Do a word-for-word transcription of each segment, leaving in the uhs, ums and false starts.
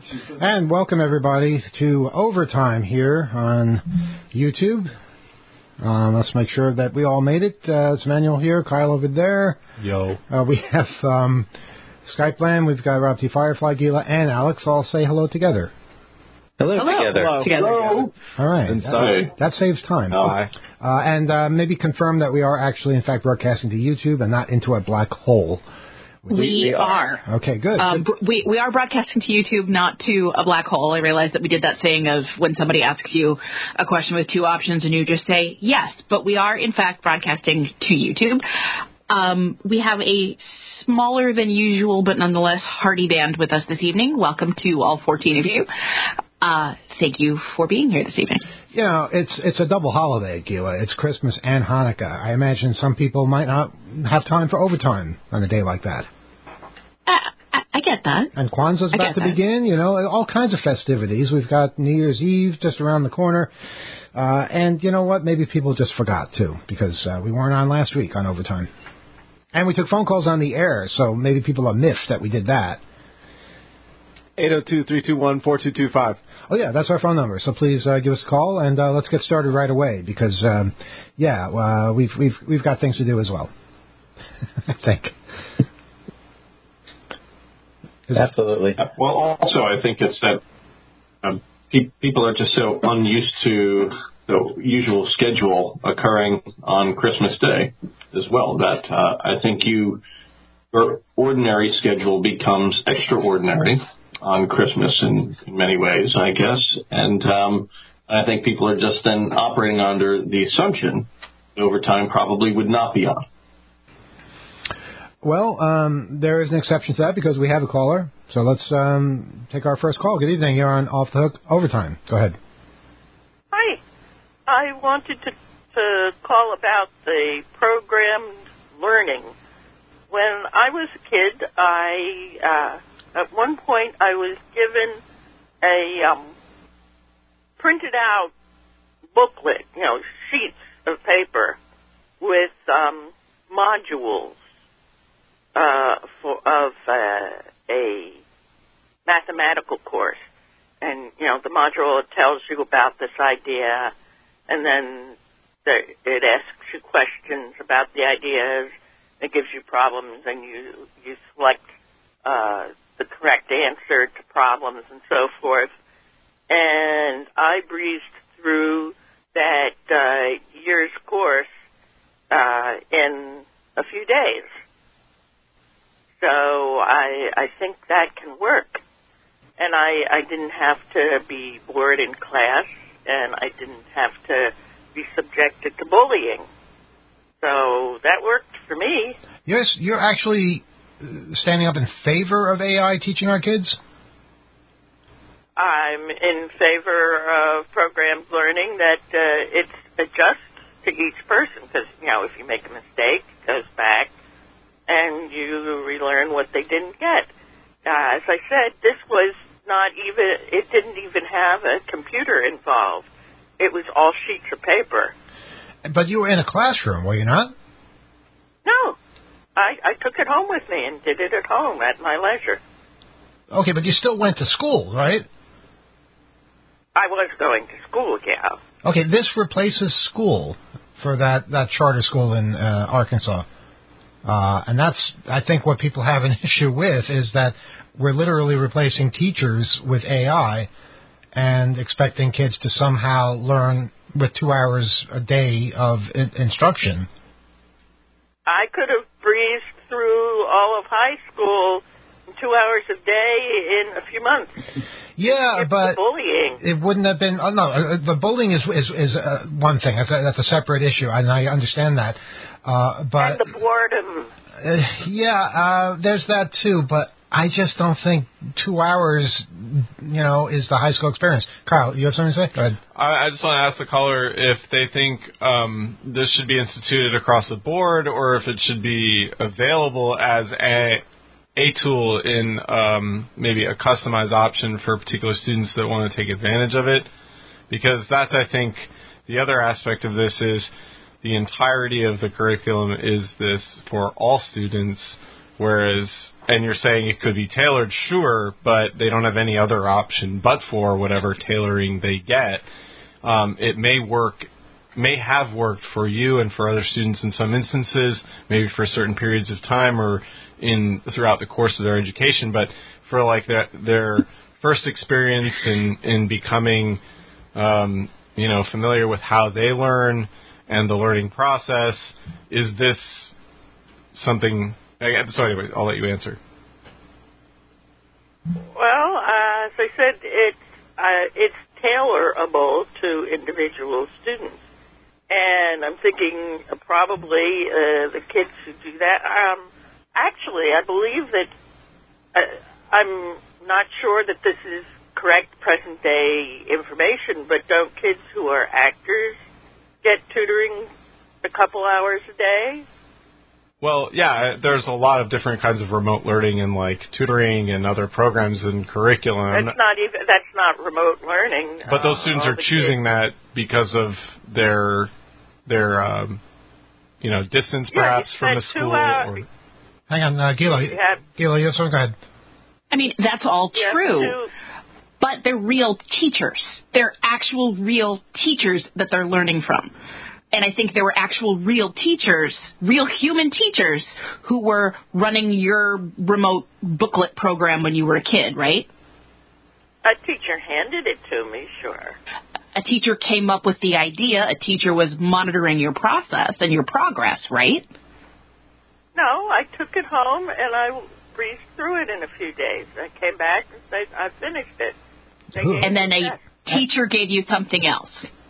And welcome, everybody, to Overtime here on YouTube. Um, let's make sure that we all made it. Uh, it's Manuel here, Kyle over there. Yo. Uh, we have um, Skype land. We've got Rob T. Firefly, Gila, and Alex all say hello together. Hello, hello. Together. Hello. Together. Hello. All right. That, that saves time. Oh, hi. Uh, and uh, maybe confirm that we are actually, in fact, broadcasting to YouTube and not into a black hole. We, we are. Okay, good. Um, good. We we are broadcasting to YouTube, not to a black hole. I realize that we did that thing of when somebody asks you a question with two options and you just say yes, but we are, in fact, broadcasting to YouTube. Um, we have a smaller than usual, but nonetheless hearty band with us this evening. Welcome to all fourteen of you. Uh, thank you for being here this evening. You know, it's it's a double holiday, Gila. It's Christmas and Hanukkah. I imagine some people might not have time for overtime on a day like that. Uh, I, I get that. And Kwanzaa's about to that. begin, you know, all kinds of festivities. We've got New Year's Eve just around the corner. Uh, and you know what? Maybe people just forgot, too, because uh, we weren't on last week on overtime. And we took phone calls on the air, so maybe people are miffed that we did that. eight oh two, three two one, four two two five. Oh, yeah, that's our phone number. So please uh, give us a call, and uh, let's get started right away because, um, yeah, uh, we've, we've, we've got things to do as well, I think. Is Absolutely. That, well, also, I think it's that um, pe- people are just so unused to the usual schedule occurring on Christmas Day as well that uh, I think you your ordinary schedule becomes extraordinary on Christmas in, in many ways, I guess. And um, I think people are just then operating under the assumption that overtime probably would not be on. Well, um, there is an exception to that because we have a caller. So let's um, take our first call. Good evening. You're on Off the Hook Overtime. Go ahead. Hi. I wanted to, to call about the programmed learning. When I was a kid, I uh, at one point I was given a um, printed out booklet, you know, sheets of paper with um, modules. Uh, for of uh, a mathematical course, and you know the module tells you about this idea, and then the, it asks you questions about the ideas. It gives you problems, and you you select uh, the correct answer to problems and so forth. And I breezed through that uh, year's course uh, in a few days. So I, I think that can work. And I, I didn't have to be bored in class, and I didn't have to be subjected to bullying. So that worked for me. Yes, you're actually standing up in favor of A I teaching our kids? I'm in favor of programmed learning that uh, it adjusts to each person because, you know, if you make a mistake, it goes back. And you relearn what they didn't get. Uh, as I said, this was not even, it didn't even have a computer involved. It was all sheets of paper. But you were in a classroom, were you not? No. I, I took it home with me and did it at home at my leisure. Okay, but you still went to school, right? I was going to school, yeah. Okay, this replaces school for that, that charter school in uh, Arkansas. Uh, and that's, I think, what people have an issue with is that we're literally replacing teachers with A I and expecting kids to somehow learn with two hours a day of in- instruction. I could have breezed through all of high school in two hours a day in a few months. Yeah, it's but the bullying. It wouldn't have been. Oh, no, uh, the bullying is is, is uh, one thing. That's a, that's a separate issue, and I understand that. Uh, but and the boredom. Uh, yeah, uh, there's that too. But I just don't think two hours, you know, is the high school experience. Kyle, you have something to say? Go ahead. I, I just want to ask the caller if they think um, this should be instituted across the board, or if it should be available as a a tool in um, maybe a customized option for particular students that want to take advantage of it. Because that's, I think, the other aspect of this is the entirety of the curriculum is this for all students Whereas, and you're saying it could be tailored, sure, but they don't have any other option but for whatever tailoring they get. Um, it may work, may have worked for you and for other students in some instances, maybe for certain periods of time or in throughout the course of their education, but for like their, their first experience in, in becoming, um, you know, familiar with how they learn and the learning process, is this something... So anyway, I'll let you answer. Well, uh, as I said, it's uh, it's tailorable to individual students, and I'm thinking probably uh, the kids who do that. Um, actually, I believe that uh, I'm not sure that this is correct present day information, but don't kids who are actors get tutoring a couple hours a day? Well, yeah, there's a lot of different kinds of remote learning and like tutoring and other programs and curriculum. That's not even that's not remote learning. But those uh, students are choosing kids. that because of their their um, you know distance yeah, perhaps from the school. Or... Hang on, uh, Gila. Have... Gila, yes, go ahead. I mean, that's all Yeah, true. two... But they're real teachers. They're actual real teachers that they're learning from. And I think there were actual real teachers, real human teachers, who were running your remote booklet program when you were a kid, right? A teacher handed it to me, sure. A teacher came up with the idea. A teacher was monitoring your process and your progress, right? No, I took it home and I breezed through it in a few days. I came back and said, I finished it. And then a teacher gave you something else.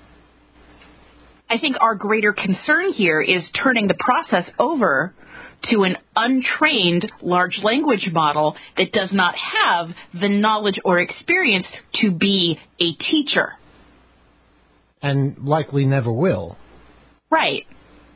I think our greater concern here is turning the process over to an untrained large language model that does not have the knowledge or experience to be a teacher. And likely never will. Right.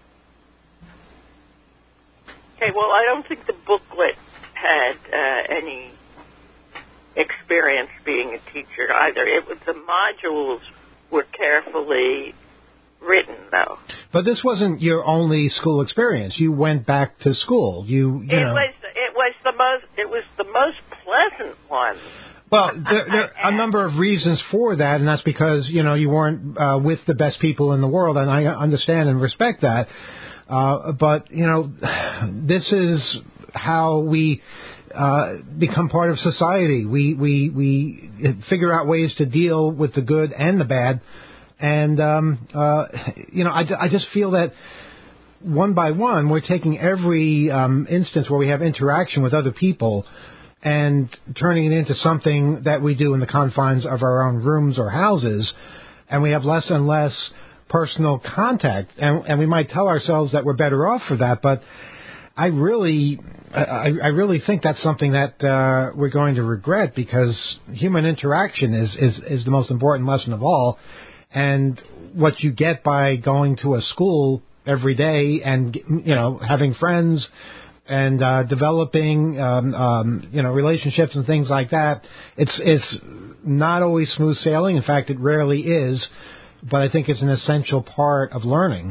Okay, well, I don't think the booklet had uh, any experience being a teacher either. It was the modules were carefully written, though. But this wasn't your only school experience. You went back to school. You, you it know. was it was the most it was the most pleasant one. Well, there, there are a number of reasons for that, and that's because you know you weren't uh, with the best people in the world, and I understand and respect that. Uh, but you know, this is how we uh, become part of society. We we we figure out ways to deal with the good and the bad. And, um, uh, you know, I, I just feel that one by one, we're taking every um, instance where we have interaction with other people and turning it into something that we do in the confines of our own rooms or houses. And we have less and less personal contact. And, and we might tell ourselves that we're better off for that. But I really, I, I really think that's something that uh, we're going to regret, because human interaction is, is, is the most important lesson of all. And what you get by going to a school every day and, you know, having friends and uh, developing, um, um, you know, relationships and things like that, it's it's not always smooth sailing. In fact, it rarely is. But I think it's an essential part of learning.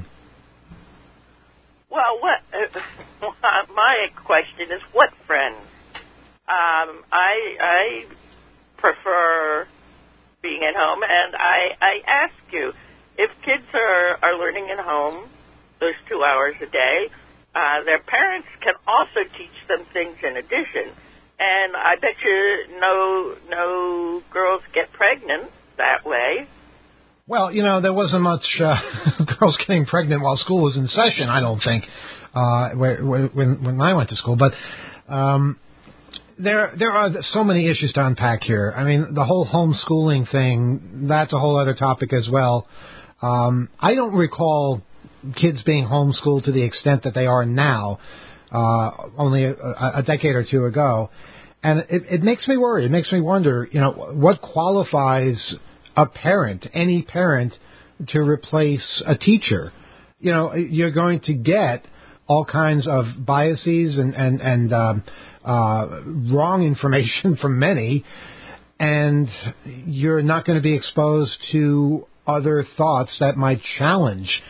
Well, what uh, my question is, what friends? Um, I I prefer being at home, and I, I ask you, if kids are, are learning at home those two hours a day, uh, their parents can also teach them things in addition. And I bet you no no girls get pregnant that way. Well, you know, there wasn't much uh, girls getting pregnant while school was in session, I don't think, uh, when, when I went to school. But um There there are so many issues to unpack here. I mean, the whole homeschooling thing, that's a whole other topic as well. Um, I don't recall kids being homeschooled to the extent that they are now, uh, only a, a decade or two ago. And it, it makes me worry. It makes me wonder, you know, what qualifies a parent, any parent, to replace a teacher? You know, you're going to get all kinds of biases and, and, and um, uh, wrong information from many, and you're not going to be exposed to other thoughts that might challenge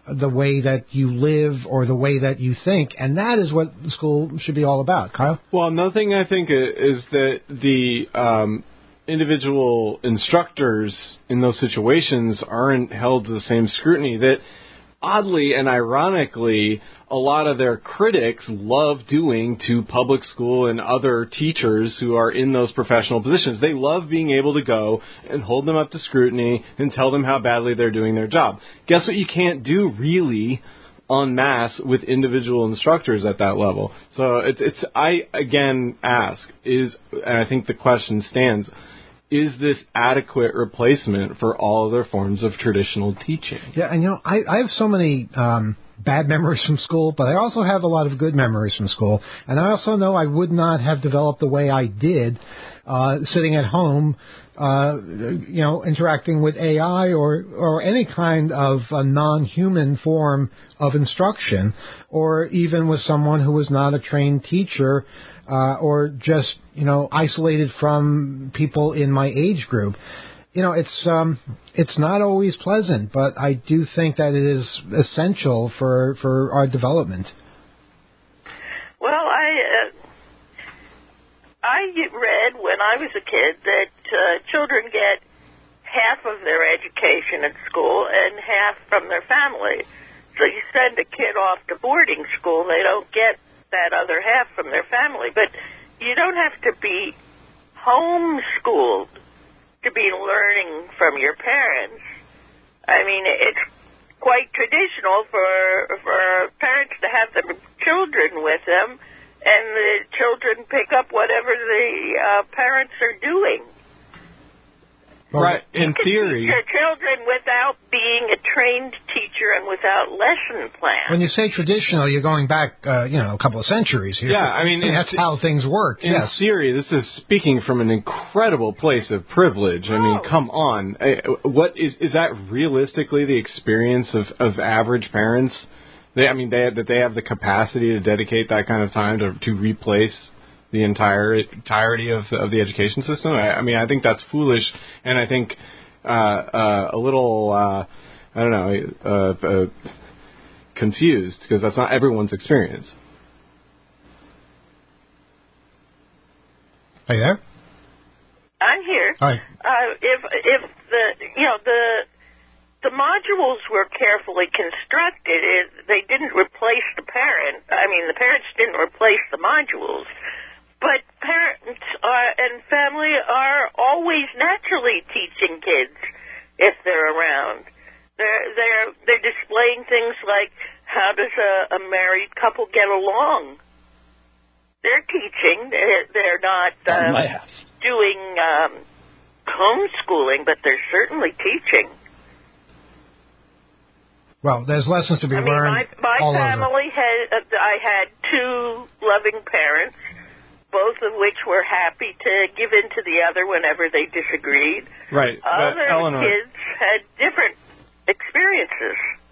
the way that you live or the way that you think, and that is what school should be all about. Kyle? Well, another thing I think is that the um, individual instructors in those situations aren't held to the same scrutiny that, oddly and ironically, a lot of their critics love doing to public school and other teachers who are in those professional positions. They love being able to go and hold them up to scrutiny and tell them how badly they're doing their job. Guess what you can't do really en masse with individual instructors at that level. So it's, it's I, again, ask, is, and I think the question stands, is this adequate replacement for all other forms of traditional teaching? Yeah, and you know, I, I have so many um, bad memories from school, but I also have a lot of good memories from school. And I also know I would not have developed the way I did uh, sitting at home, uh, you know, interacting with A I or, or any kind of a non-human form of instruction, or even with someone who was not a trained teacher, uh, or just, you know, isolated from people in my age group. You know, it's um, it's not always pleasant, but I do think that it is essential for, for our development. Well, I uh, I read when I was a kid that uh, children get half of their education at school and half from their family. So you send a kid off to boarding school, they don't get that other half from their family. But you don't have to be homeschooled to be learning from your parents. I mean, it's quite traditional for for parents to have their children with them, and the children pick up whatever the uh, parents are doing. Well, right, in you can theory. teach your children without being a trained teacher and without lesson plans. When you say traditional, you're going back, uh, you know, a couple of centuries here. Yeah, I mean, that's how things work. In yes. theory, this is speaking from an incredible place of privilege. I mean, Oh. come on. What is is that realistically the experience of, of average parents? They, I mean, they that they have the capacity to dedicate that kind of time to to replace the entire entirety of of the education system. I, I mean, I think that's foolish, and I think uh, uh, a little uh, I don't know uh, uh, confused, because that's not everyone's experience. Are you there? I'm here. Hi. Uh, if if the you know the the modules were carefully constructed, it, they didn't replace the parent. I mean, the parents didn't replace the modules, but parents are, and family are always naturally teaching kids if they're around. They're they're they're displaying things like, how does a, a married couple get along? They're teaching. They're, they're not um, my house. doing um, homeschooling, but they're certainly teaching. Well, there's lessons to be I mean, learned my, my all over. family had, uh, I had two loving parents, both of which were happy to give in to the other whenever they disagreed. Right. But Other Eleanor, kids had different experiences.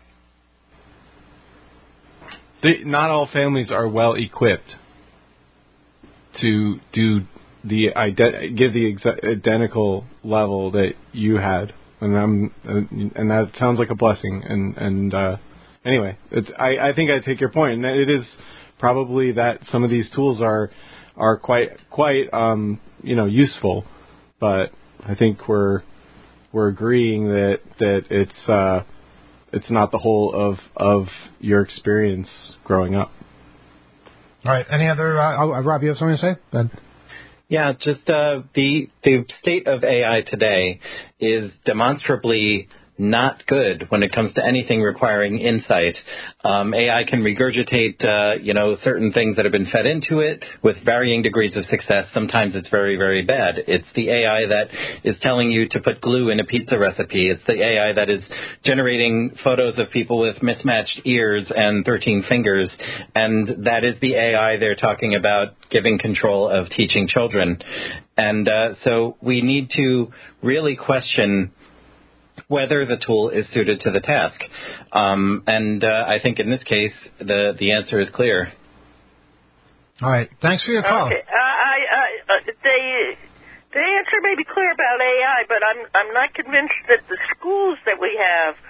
they, not all families are well equipped to do the ide- give the ex- identical level that you had, and I'm uh, and that sounds like a blessing. And and uh, anyway, it's, I I think I take your point, and that it is probably that some of these tools are are quite quite um, you know useful, but I think we're we're agreeing that that it's uh, it's not the whole of of your experience growing up. All right. Any other? Uh, oh, Rob, you have something to say? Ben? Yeah, just uh, the the state of A I today is demonstrably not good when it comes to anything requiring insight. Um, A I can regurgitate, uh, you know, certain things that have been fed into it with varying degrees of success. Sometimes it's very, very bad. It's the A I that is telling you to put glue in a pizza recipe. It's the A I that is generating photos of people with mismatched ears and thirteen fingers. And that is the A I they're talking about giving control of teaching children. And uh, so we need to really question whether the tool is suited to the task. Um, and uh, I think in this case, the, the answer is clear. All right. Thanks for your call. Okay. Uh, I, I, uh, they, the answer may be clear about A I, but I'm I'm not convinced that the schools that we have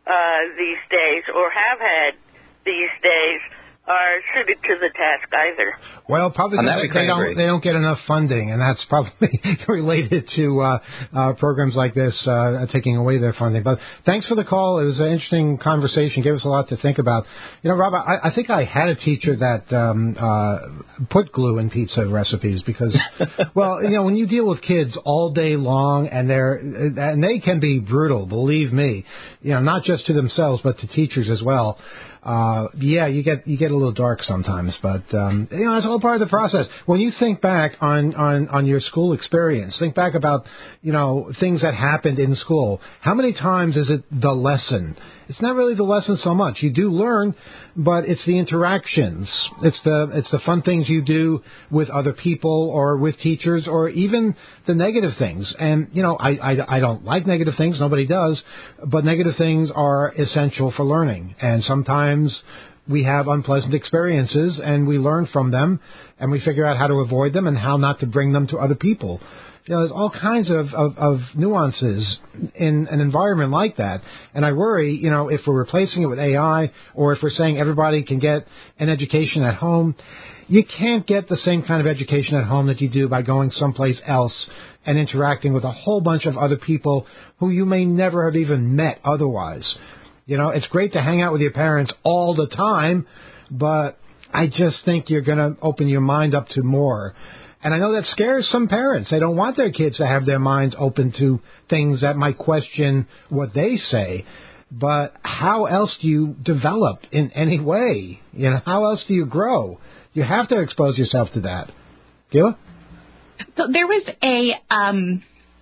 uh, these days, or have had these days, are suited to the task either. Well, probably because they, they don't they don't get enough funding, and that's probably related to uh, uh, programs like this uh, taking away their funding. But thanks for the call. It was an interesting conversation. Gave us a lot to think about. You know, Rob, I, I think I had a teacher that um, uh, put glue in pizza recipes because, well, you know, when you deal with kids all day long, and they're and they can be brutal. Believe me, you know, not just to themselves but to teachers as well. Uh, yeah, you get you get a little dark sometimes, but um, you know, it's all part of the process. When you think back on, on, on your school experience, think back about, you know, things that happened in school. How many times is it the lesson? It's not really the lesson so much. You do learn, but it's the interactions. It's the it's the fun things you do with other people or with teachers, or even the negative things. And, you know, I, I, I don't like negative things. Nobody does. But negative things are essential for learning. And sometimes we have unpleasant experiences and we learn from them and we figure out how to avoid them and how not to bring them to other people. You know, there's all kinds of, of, of nuances in an environment like that. And I worry, you know, if we're replacing it with A I, or if we're saying everybody can get an education at home, you can't get the same kind of education at home that you do by going someplace else and interacting with a whole bunch of other people who you may never have even met otherwise. You know, it's great to hang out with your parents all the time, but I just think you're going to open your mind up to more. And I know that scares some parents. They don't want their kids to have their minds open to things that might question what they say. But how else do you develop in any way? You know, how else do you grow? You have to expose yourself to that. Gila? So there was a um,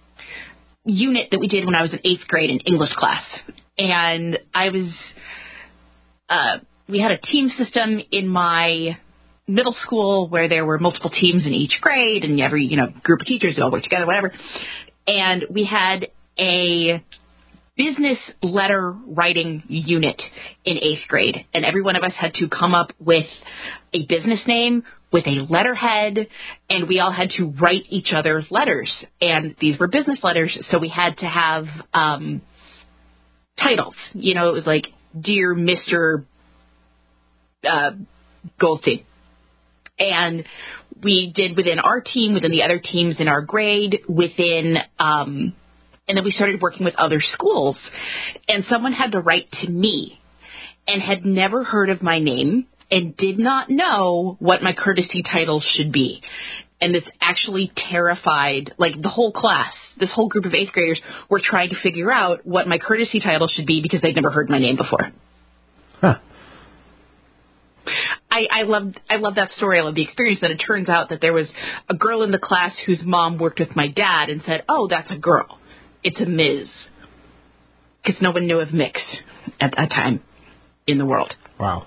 unit that we did when I was in eighth grade in English class. And I was, uh, we had a team system in my middle school where there were multiple teams in each grade, and every, you know, group of teachers all work together, whatever. And we had a business letter writing unit in eighth grade, and every one of us had to come up with a business name with a letterhead, and we all had to write each other's letters. And these were business letters, so we had to have um, titles. You know, it was like, Dear Mister Uh, Goldstein. And we did within our team, within the other teams in our grade, within, um, and then we started working with other schools. And someone had to write to me and had never heard of my name and did not know what my courtesy title should be. And this actually terrified, like, the whole class, this whole group of eighth graders were trying to figure out what my courtesy title should be because they'd never heard my name before. Huh. I, I loved I love that story. I love the experience that it turns out that there was a girl in the class whose mom worked with my dad and said, oh, that's a girl. It's a Miz. Because no one knew of Mix at that time in the world. Wow.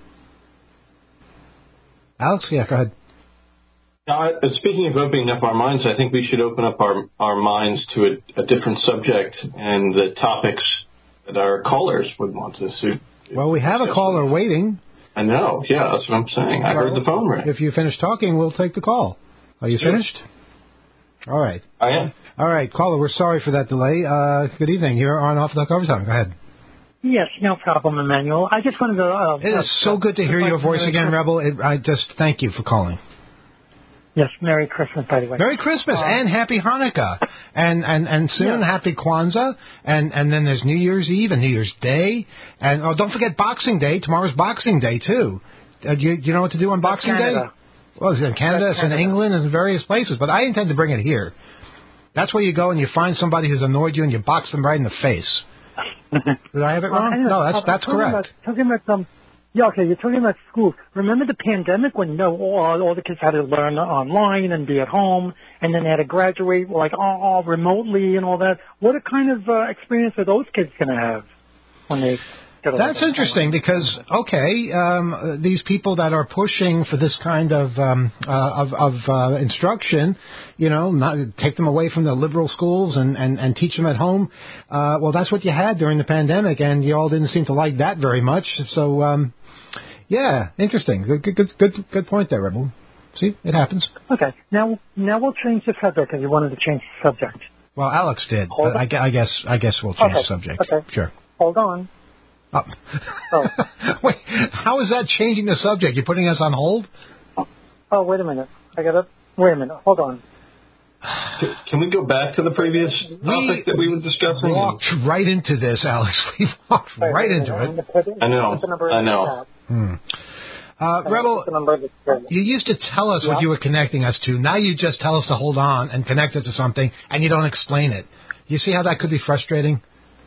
Alex, yeah, go ahead. Now, speaking of opening up our minds, I think we should open up our, our minds to a, a different subject and the topics that our callers would want to see. Well, we have a caller waiting. I know. Yeah, that's what I'm saying. I well, heard the phone ring. If you finish talking, we'll take the call. Are you finished? All right. I am. All right, caller, we're sorry for that delay. Uh, good evening. You're on Off the Duck Overtime. Go ahead. Yes, no problem, Emmanuel. I just wanted to... Uh, it is so good to hear your voice again, Rebel. It, I just thank you for calling. Yes, Merry Christmas, by the way. Merry Christmas uh, and Happy Hanukkah. And and, and soon yeah. Happy Kwanzaa. And, and then there's New Year's Eve and New Year's Day. And oh, don't forget Boxing Day. Tomorrow's Boxing Day, too. Uh, do, you, do you know what to do on Boxing Canada. Day? Well, it's in Canada, it's in England, and in various places. But I intend to bring it here. That's where you go and you find somebody who's annoyed you and you box them right in the face. Did I have it wrong? Well, no, that's that's talking correct. About, talking about some... Yeah, okay, you're talking about schools. Remember the pandemic when, you know, all, all the kids had to learn online and be at home, and then they had to graduate, like, all, all remotely and all that? What a kind of uh, experience are those kids going to have when they get a That's interesting because, okay, um, these people that are pushing for this kind of um, uh, of, of uh, instruction, you know, not, take them away from the liberal schools and, and, and teach them at home, uh, well, that's what you had during the pandemic, and you all didn't seem to like that very much, so... Um, Yeah, interesting. Good, good, good, good point there, Rebel. See, it happens. Okay, now, now we'll change the subject because you wanted to change the subject. Well, Alex did, Hold but I, I guess, I guess we'll change okay. the subject. Okay. Sure. Hold on. Oh. Oh. Wait, how is that changing the subject? You're putting us on hold? Oh, wait a minute. I got to... Wait a minute. Hold on. Can we go back to the previous topic we that we were discussing? We walked right into this, Alex. We walked Wait, right wait, into wait, it. Put it. I know. I know. Hmm. Uh, Rebel, you used to tell us yeah. what you were connecting us to. Now you just tell us to hold on and connect us to something, and you don't explain it. You see how that could be frustrating?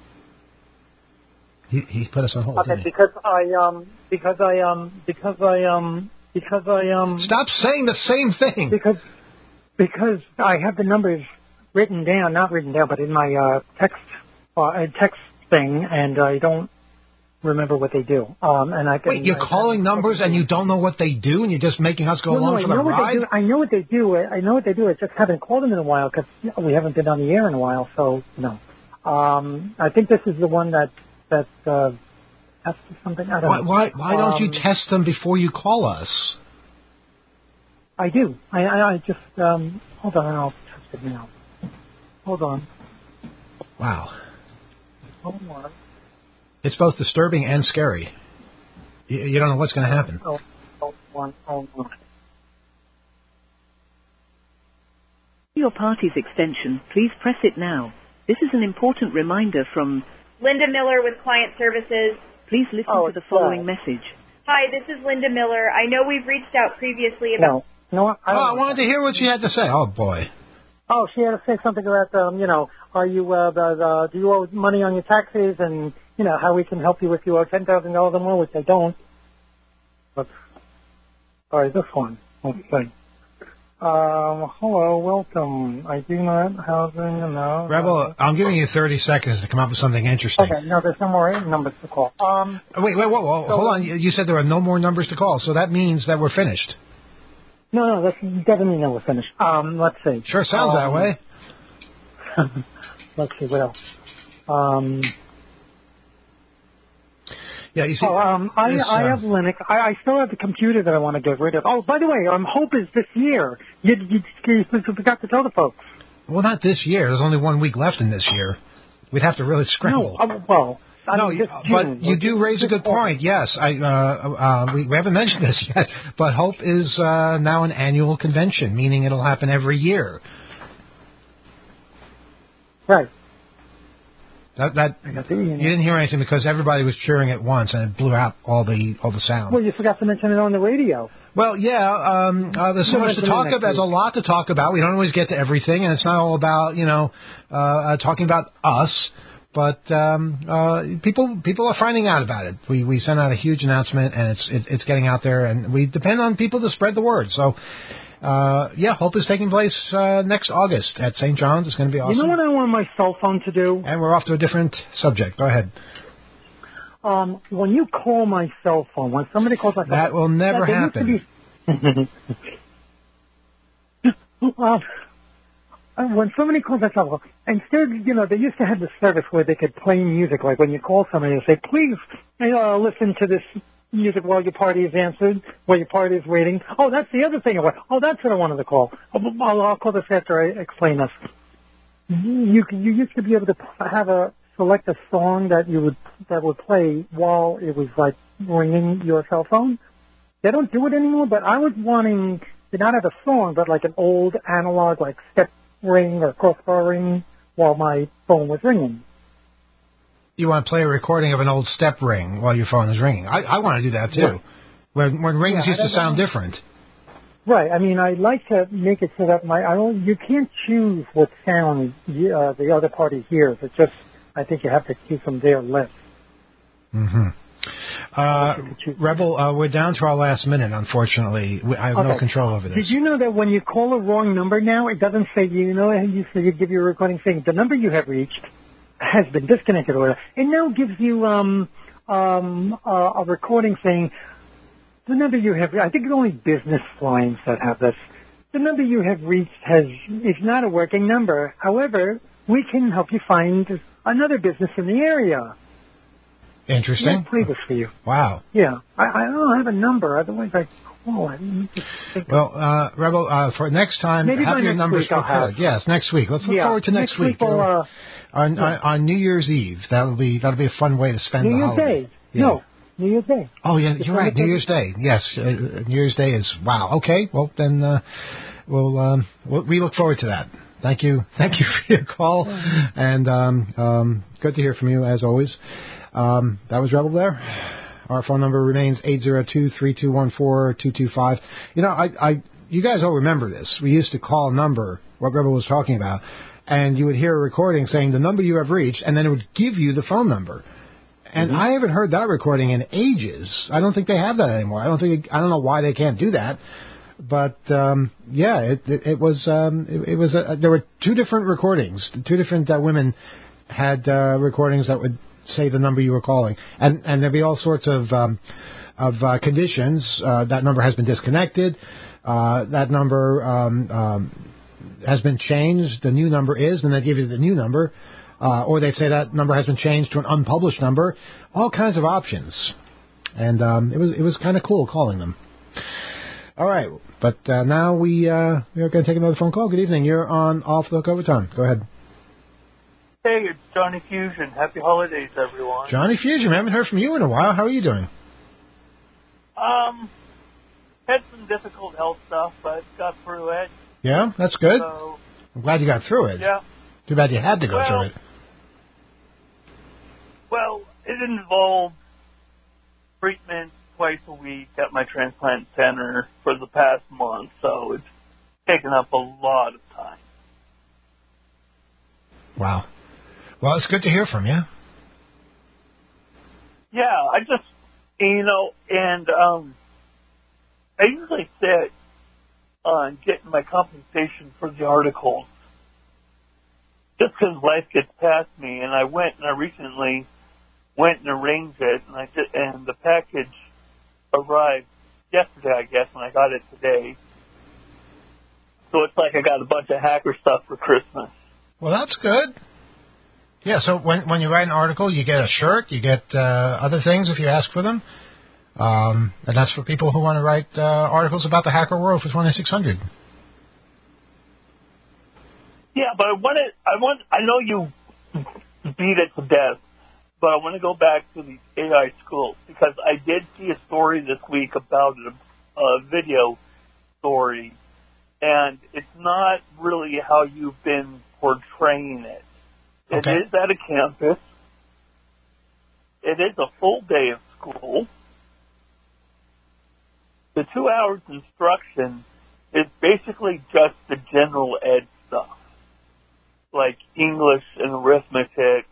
He, he put us on hold. Okay, because I um because I um because I um because I um Stop saying the same thing. Because because I have the numbers written down, not written down, but in my uh, text uh, text thing, and I don't remember what they do. Um, and I can, Wait, you're I, calling I, numbers and you don't know what they do, and you're just making us go no, along no, for I the know what ride? They do. I know what they do. I know what they do. I just haven't called them in a while because we haven't been on the air in a while. So no, um, I think this is the one that that uh, has something. I don't Why know. why, why don't um, you test them before you call us? I do. I I, I just um, hold on. I'll test it now. Hold on. Wow. Hold on. It's both disturbing and scary. You, you don't know what's going to happen. Oh, hold on. Hold on. Your party's extension, please press it now. This is an important reminder from Linda Miller with Client Services. Please listen oh, to the following right. message. Hi, this is Linda Miller. I know we've reached out previously about... No. No, I, oh, I wanted to hear what she had to say. Oh, boy. Oh, she had to say something about, um, you know, are you, uh, the, the, do you owe money on your taxes and, you know, how we can help you if you owe ten thousand dollars or more, which I don't. But, all right, this one. Let's see. Um, hello, welcome. I do not housing, no. Rebel, I'm giving you thirty seconds to come up with something interesting. Okay, no, there's no more numbers to call. Um, wait, wait, whoa, whoa, so, hold on. You, you said there are no more numbers to call, so that means that we're finished. No, no, that doesn't mean that we're finished. Um, let's see. Sure sounds um, that way. Let's see, what else? Um, yeah, you see. Oh, um, I, this, I uh, have Linux. I, I still have the computer that I want to get rid of. Oh, by the way, um, Hope is this year. You, you, you forgot to tell the folks. Well, not this year. There's only one week left in this year. We'd have to really scramble. No, um, well, I no, mean, this but June, you do raise a good point. Yes, I uh, uh, we, we haven't mentioned this yet, but Hope is uh, now an annual convention, meaning it'll happen every year. Right. That that you didn't hear anything because everybody was cheering at once, and it blew out all the all the sound. Well, you forgot to mention it on the radio. Well, yeah, um, uh, there's so No, much to talk about. There's a lot to talk about. We don't always get to everything, and it's not all about you know uh, uh, talking about us. But um, uh, people people are finding out about it. We we sent out a huge announcement, and it's it, it's getting out there, and we depend on people to spread the word. So, uh, yeah, Hope is taking place uh, next August at Saint John's. It's going to be awesome. You know what I want my cell phone to do? And we're off to a different subject. Go ahead. Um, when you call my cell phone, when somebody calls my cell phone, that will never that happen. um, when somebody calls my cell phone, instead, you know, they used to have this service where they could play music. Like when you call somebody, they say, "Please uh, listen to this music while your party is answered, while your party is waiting." Oh, that's the other thing. I want. Oh, that's what I wanted to call. I'll, I'll call this after I explain this. You you used to be able to have a select a song that you would that would play while it was like ringing your cell phone. They don't do it anymore, but I was wanting to not have a song, but like an old analog, like step ring or crossbar ring while my phone was ringing. You want to play a recording of an old step ring while your phone is ringing. I, I want to do that, too. Right. When, when rings yeah, used to sound know. different. Right. I mean, I'd like to make it so that my I don't, you can't choose what sound uh, the other party hears. It's just, I think you have to keep them there list. Mm-hmm. Uh, Rebel, uh, we're down to our last minute, unfortunately. I have okay. no control over this. Did you know that when you call a wrong number now, it doesn't say, you know, you say you give you a recording saying the number you have reached has been disconnected or whatever. It now gives you um, um, uh, a recording saying the number you have, I think it's only business lines that have this. The number you have reached has is not a working number. However, we can help you find another business in the area. Interesting. I'll play this for you. Wow. Yeah. I, I don't have a number. Otherwise, I call. I just well, uh, Rebel, uh, for next time, Maybe have your next numbers week I'll prepared. have. Yes, next week. Let's look yeah. forward to next, next week. week. We'll, uh, On, Yeah. on on New Year's Eve. That'll be that'll be a fun way to spend New the Year's holiday. Day. Yeah. No, New Year's Day. Oh, yeah, It's you're right. New December Year's Day. Yes, uh, New Year's Day is wow. Okay, well then uh, we'll, um, we'll we look forward to that. Thank you, thank you for your call, and um, um, good to hear from you as always. Um, that was Rebel there. Our phone number remains eight zero two, three two one four, two two five. You know, I, I you guys all remember this. We used to call a number, what Rebel was talking about, and you would hear a recording saying the number you have reached, and then it would give you the phone number. And mm-hmm. I haven't heard that recording in ages. I don't think they have that anymore. I don't think I don't know why they can't do that. But um, yeah, it, it, it was um, it, it was a, there were two different recordings. Two different uh, women had uh, recordings that would say the number you were calling, and and there'd be all sorts of um, of uh, conditions. Uh, that number has been disconnected. Uh, that number um, um, has been changed. The new number is, and they give you the new number. Uh, or they'd say that number has been changed to an unpublished number. All kinds of options, and um, it was it was kind of cool calling them. All right, but uh, now we uh, we are going to take another phone call. Good evening. You're on Off the Hook Overtime. Go ahead. Hey, it's Johnny Fusion. Happy holidays, everyone. Johnny Fusion. We haven't heard from you in a while. How are you doing? Um, had some difficult health stuff, but got through it. Yeah, that's good. So, I'm glad you got through it. Yeah. Too bad you had to go well, through it. Well, it involved treatment twice a week at my transplant center for the past month, so it's taken up a lot of time. Wow. Well, it's good to hear from you. Yeah, I just, you know, and um, I usually sit on getting my compensation for the articles just because life gets past me, and I went and I recently went and arranged it, and I did, and the package arrived yesterday, I guess, and I got it today. So it's like I got a bunch of hacker stuff for Christmas. Well, that's good. Yeah, so when when you write an article, you get a shirt, you get uh, other things if you ask for them. Um, and that's for people who want to write uh, articles about the hacker world for twenty-six hundred. Yeah, but I want to, I want, I know you beat it to death, but I want to go back to the A I schools because I did see a story this week about a, a video story, and it's not really how you've been portraying it. Okay. It is at a campus. It is a full day of school. The two hours instruction is basically just the general ed stuff, like English and arithmetic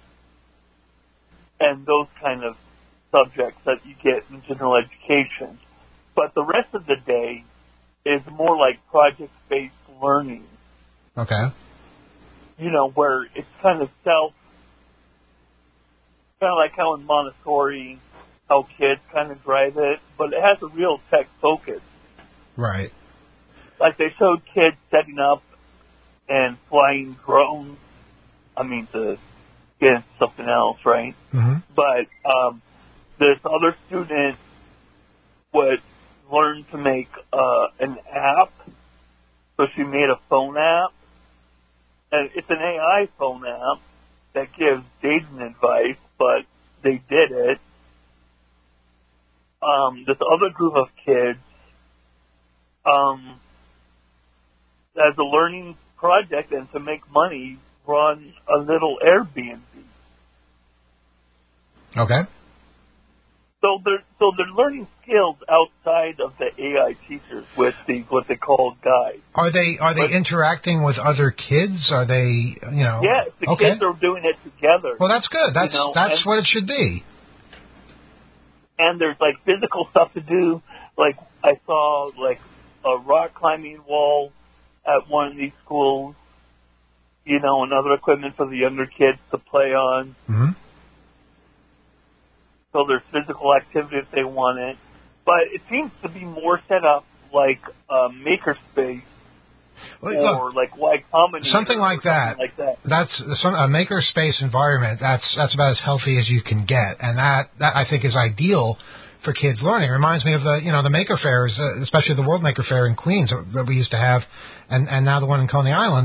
and those kind of subjects that you get in general education. But the rest of the day is more like project-based learning. Okay. You know, where it's kind of self, kind of like how in Montessori, how kids kind of drive it, but it has a real tech focus. Right. Like they showed kids setting up and flying drones. I mean, to get into something else, right? Mm-hmm. But um, this other student would learn to make uh, an app. So she made a phone app. And it's an A I phone app that gives dating advice, but they did it. Um, this other group of kids, um, as a learning project and to make money, run a little Airbnb. Okay. So they're so they're learning skills outside of the A I teachers with the what they call guides. Are they are they but, interacting with other kids? Are they you know? Yes, the okay. kids are doing it together. Well, that's good. That's you know, that's and, what it should be. And there's like physical stuff to do. Like I saw like a rock climbing wall at one of these schools. You know, and other equipment for the younger kids to play on. Mm-hmm. So there's physical activity if they want it. But it seems to be more set up like a makerspace well, or look, like Y Combinator. Something like that. Something like that. That's some, a makerspace environment. That's that's about as healthy as you can get, and that, that I think is ideal for kids learning. It reminds me of the you know the Maker Fairs, uh, especially the World Maker Fair in Queens that we used to have, and and now the one in Coney Island.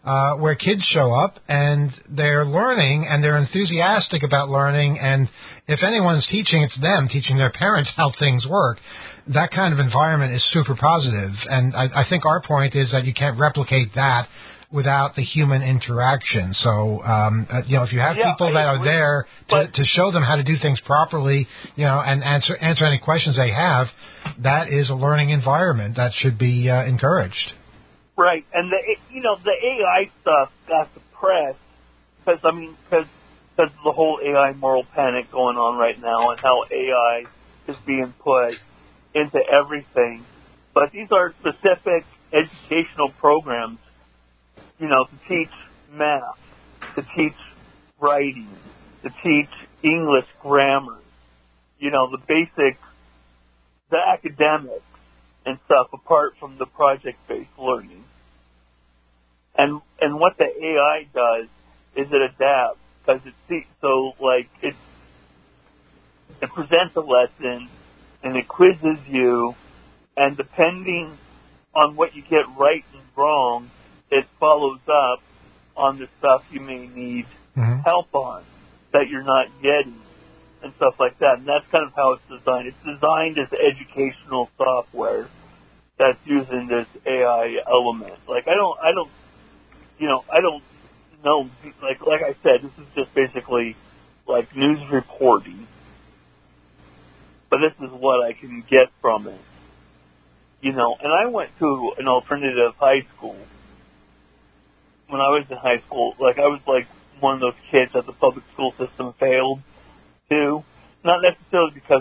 uh, where kids show up and they're learning and they're enthusiastic about learning, and if anyone's teaching, it's them teaching their parents how things work. That kind of environment is super positive, and I, I think our point is that you can't replicate that without the human interaction. So, um, uh, you know, if you have yeah, people I that agree, are there to, but, to show them how to do things properly, you know, and answer answer any questions they have, that is a learning environment that should be uh, encouraged. Right, and the you know the A I stuff got the press because I mean because because of the whole A I moral panic going on right now and how A I is being put into everything. But these are specific educational programs, you know, to teach math, to teach writing, to teach English grammar, you know, the basic, the academics and stuff apart from the project-based learning. And and what the A I does is it adapts because it see, so like it it presents a lesson and it quizzes you, and depending on what you get right and wrong, it follows up on the stuff you may need mm-hmm. help on that you're not getting and stuff like that. And that's kind of how it's designed. It's designed as educational software that's using this A I element. Like I don't, I don't, you know, I don't know. Like, like I said, this is just basically like news reporting. But this is what I can get from it. You know, and I went to an alternative high school. When I was in high school, like I was like one of those kids that the public school system failed to. Not necessarily because,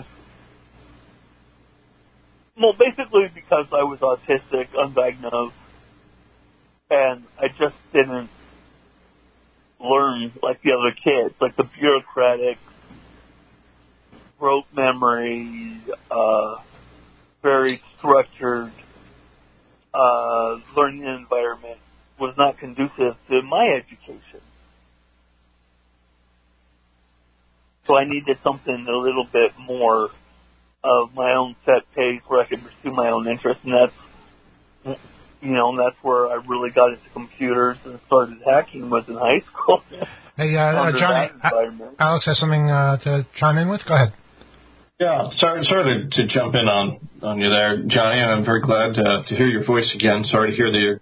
well, basically because I was autistic, undiagnosed, and I just didn't learn like the other kids, like the bureaucratic, rote memory, uh, very structured uh, learning environment was not conducive to my education. So I needed something a little bit more of my own set pace where I could pursue my own interests, and that's, you know, and that's where I really got into computers and started hacking was in high school. Hey, uh, uh, Johnny, Alex has something uh, to chime in with? Go ahead. Yeah, sorry, sorry to, to jump in on, on you there, Johnny, and I'm very glad to, to hear your voice again. Sorry to hear the...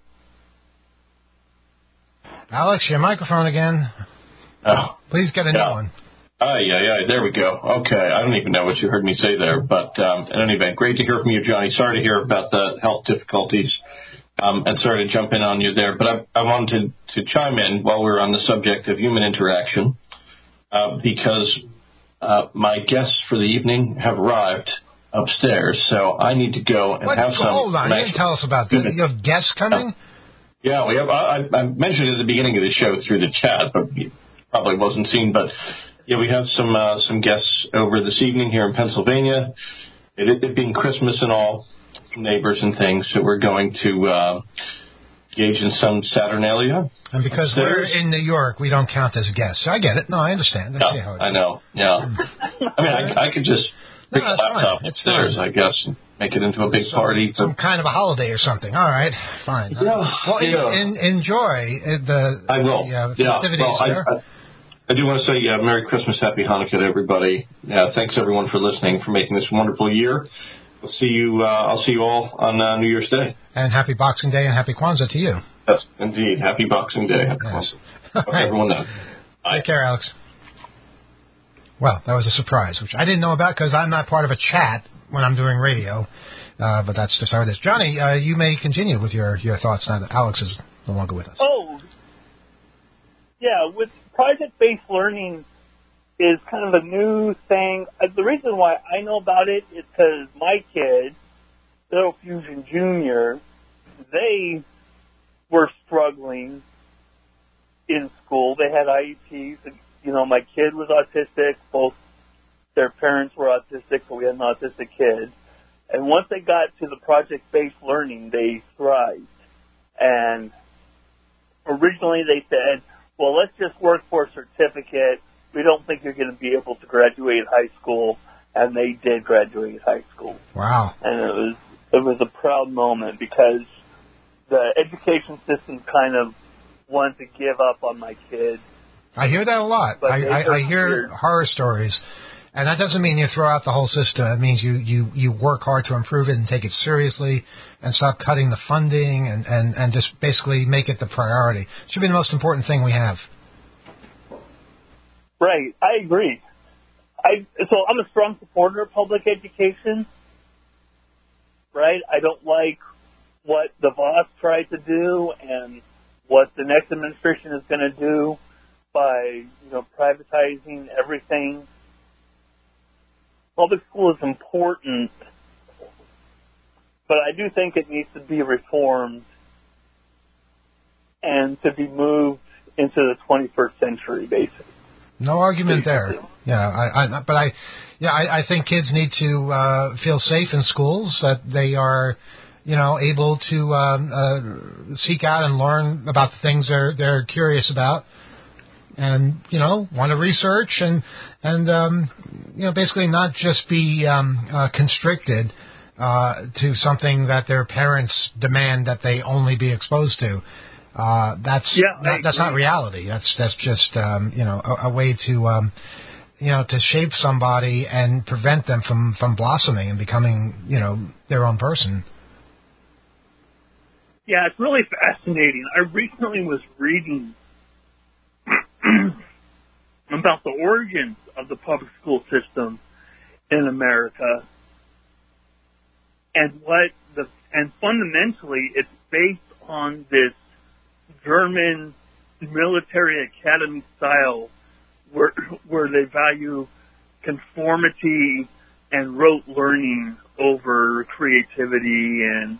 Alex, your microphone again. Oh. Please get a yeah. new one. Oh, yeah, yeah, there we go. Okay, I don't even know what you heard me say there, but um, in any event, great to hear from you, Johnny. Sorry to hear about the health difficulties, um, and sorry to jump in on you there, but I, I wanted to, to chime in while we're on the subject of human interaction, uh, because... Uh, my guests for the evening have arrived upstairs, so I need to go and what? have some... Hold on, you didn't tell us about this. You have guests coming? Yeah, we have. I, I mentioned it at the beginning of the show through the chat, but it probably wasn't seen. But, yeah, we have some uh, some guests over this evening here in Pennsylvania. It, it being Christmas and all, neighbors and things, so we're going to... Uh, engage in some Saturnalia. And because upstairs. We're in New York, we don't count as guests. I get it. No, I understand. I yeah, see how it I is. know. Yeah. I mean, I, I could just bring no, a laptop fine. upstairs, I guess, and make it into a big some, party. Some kind of a holiday or something. All right. Fine. Yeah. Well, yeah. In, enjoy the, I will. the uh, yeah. festivities well, there. I, I, I do want to say uh, Merry Christmas, Happy Hanukkah to everybody. Uh, thanks, everyone, for listening, for making this a wonderful year. We'll see you. Uh, I'll see you all on uh, New Year's Day. And Happy Boxing Day and Happy Kwanzaa to you. Yes, indeed. Happy Boxing Day. Happy yes. Kwanzaa. Right. Everyone knows. Take care, Alex. Well, that was a surprise, which I didn't know about because I'm not part of a chat when I'm doing radio. Uh, but that's just how it is. Johnny, uh, you may continue with your, your thoughts now that Alex is no longer with us. Oh, yeah. With project-based learning is kind of a new thing. Uh, the reason why I know about it is because my kids, Little Fusion Junior, they were struggling in school. They had I E Ps. And, you know, my kid was autistic. Both their parents were autistic, so we had an autistic kid. And once they got to the project-based learning, they thrived. And originally they said, well, let's just work for a certificate. We don't think you're going to be able to graduate high school. And they did graduate high school. Wow. And it was it was a proud moment because the education system kind of want to give up on my kids. I hear that a lot. But I, they I, I hear persevere. horror stories. And that doesn't mean you throw out the whole system. It means you, you, you work hard to improve it and take it seriously and stop cutting the funding and, and, and just basically make it the priority. It should be the most important thing we have. Right, I agree. I so I'm a strong supporter of public education. Right, I don't like what the Voss tried to do and what the next administration is going to do by, you know, privatizing everything. Public school is important, but I do think it needs to be reformed and to be moved into the twenty-first century, basically. No argument there. Yeah, I, I, but I, yeah, I, I think kids need to uh, feel safe in schools, that they are, you know, able to um, uh, seek out and learn about the things they're they're curious about, and you know, want to research and and um, you know, basically not just be um, uh, constricted uh, to something that their parents demand that they only be exposed to. Uh, that's yeah, not, that's not reality. That's that's just um, you know a, a way to um, you know to shape somebody and prevent them from, from blossoming and becoming you know their own person. Yeah, it's really fascinating. I recently was reading about the origins of the public school system in America, and what the and fundamentally it's based on this German military academy style where where they value conformity and rote learning over creativity and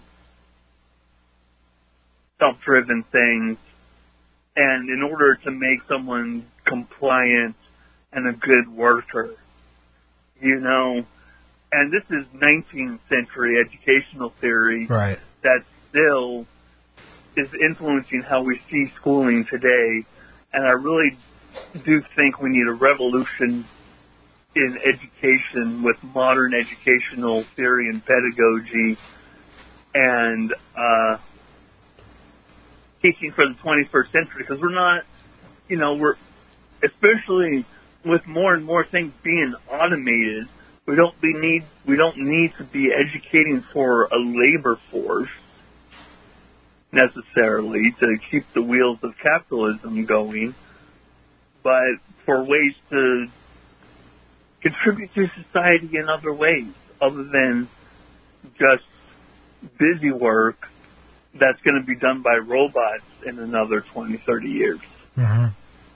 self-driven things. And in order to make someone compliant and a good worker, you know, and this is nineteenth century educational theory right. that still is influencing how we see schooling today. And I really do think we need a revolution in education with modern educational theory and pedagogy and uh, teaching for the twenty-first century, because we're not, you know, we're, especially with more and more things being automated, we don't be need, we don't need to be educating for a labor force necessarily to keep the wheels of capitalism going, but for ways to contribute to society in other ways other than just busy work that's going to be done by robots in another twenty, thirty years. Mm-hmm.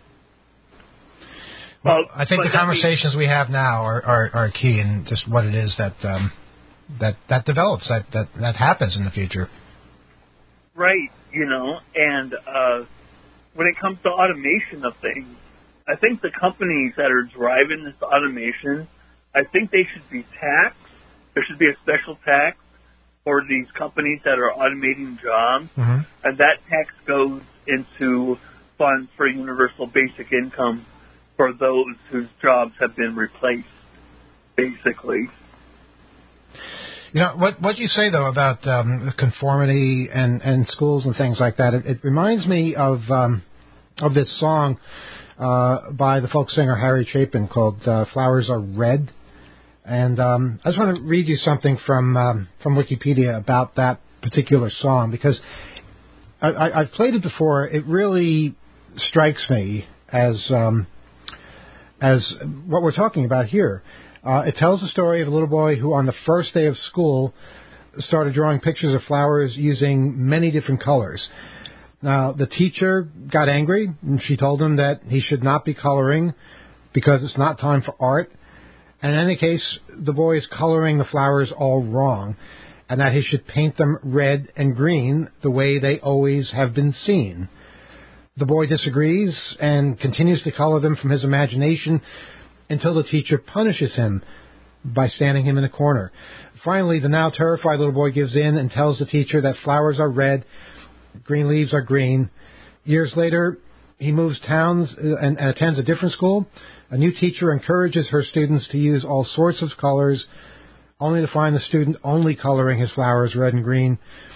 Well, Uh, I think the conversations means, we have now are, are, are key in just what it is that um, that that develops, that, that, that happens in the future. Right, you know, and uh, when it comes to automation of things, I think the companies that are driving this automation, I think they should be taxed. There should be a special tax for these companies that are automating jobs, mm-hmm. and that tax goes into funds for universal basic income for those whose jobs have been replaced, basically. You know, what what you say, though, about um, conformity and, and schools and things like that, it, it reminds me of um, of this song uh, by the folk singer Harry Chapin called uh, Flowers Are Red. And um, I just want to read you something from um, from Wikipedia about that particular song, because I, I, I've played it before. It really strikes me as um, as what we're talking about here. Uh, it tells the story of a little boy who, on the first day of school, started drawing pictures of flowers using many different colors. Now, the teacher got angry, and she told him that he should not be coloring because it's not time for art. And in any case, the boy is coloring the flowers all wrong, and that he should paint them red and green the way they always have been seen. The boy disagrees and continues to color them from his imagination until the teacher punishes him by standing him in a corner. Finally, the now terrified little boy gives in and tells the teacher that flowers are red, green leaves are green. Years later, he moves towns and, and attends a different school. A new teacher encourages her students to use all sorts of colors, only to find the student only coloring his flowers red and green.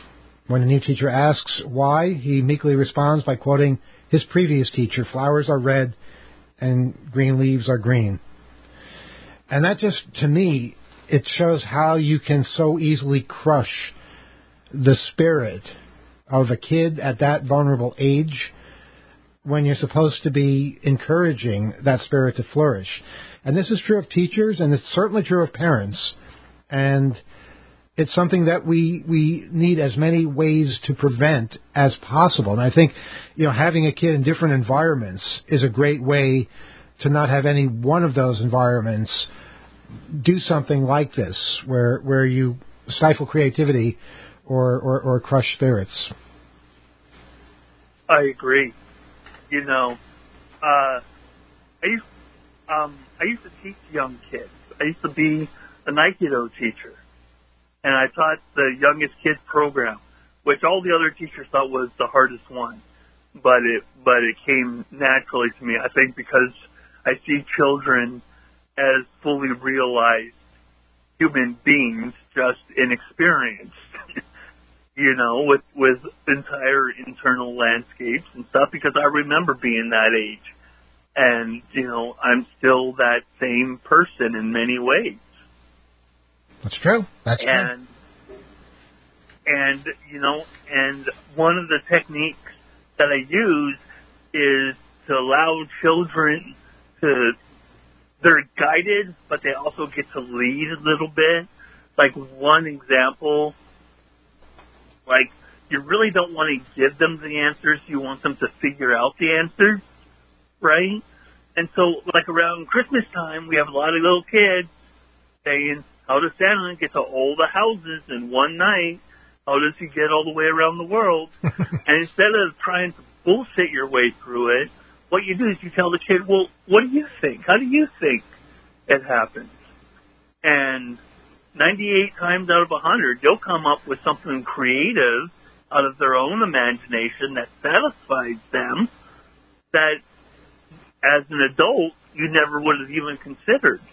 When a new teacher asks why, he meekly responds by quoting his previous teacher, "Flowers are red and green leaves are green." And that just, to me, it shows how you can so easily crush the spirit of a kid at that vulnerable age when you're supposed to be encouraging that spirit to flourish. And this is true of teachers, and it's certainly true of parents. And it's something that we we need as many ways to prevent as possible. And I think, you know, having a kid in different environments is a great way to not have any one of those environments do something like this, where where you stifle creativity or, or, or crush spirits. I agree. You know, uh, I used um, I used to teach young kids. I used to be an Aikido teacher, and I taught the youngest kids program, which all the other teachers thought was the hardest one. But it but it came naturally to me. I think because I see children as fully realized human beings, just inexperienced. You know, with, with entire internal landscapes and stuff, because I remember being that age. And, you know, I'm still that same person in many ways. That's true. That's and, true. And, you know, and one of the techniques that I use is to allow children to, they're guided, but they also get to lead a little bit. Like one example, like, you really don't want to give them the answers. You want them to figure out the answers, right? And so, like, around Christmas time, we have a lot of little kids saying, how does Santa get to all the houses in one night? How does he get all the way around the world? And instead of trying to bullshit your way through it, what you do is you tell the kid, well, what do you think? How do you think it happens? And ninety-eight times out of one hundred, they'll come up with something creative out of their own imagination that satisfies them that, as an adult, you never would have even considered.